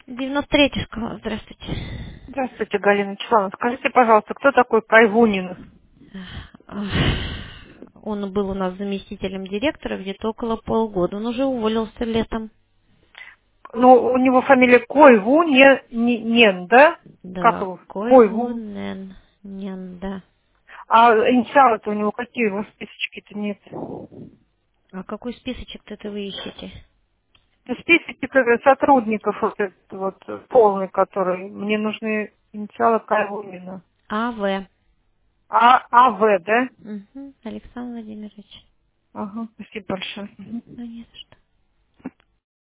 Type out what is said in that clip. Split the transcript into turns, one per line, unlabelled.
93-й школа, здравствуйте.
Здравствуйте, Галина Вячеславовна. Скажите, пожалуйста, кто такой Кайвунин?
Ах, Он был у нас заместителем директора где-то около полгода. Он уже уволился летом.
Ну, у него фамилия Койвунен, да? Как
Да,
его? Койвун.
Койвунен. Да.
А инициалы-то у него какие? У вас списочки-то нет.
А какой списочек-то это вы ищете?
Ну, списочек сотрудников вот этот вот полный, который. Мне нужны инициалы Кайвунина.
АВ.
АВ, да?
Александр Владимирович.
Ага, спасибо большое. Мгм.
Ну, не за что.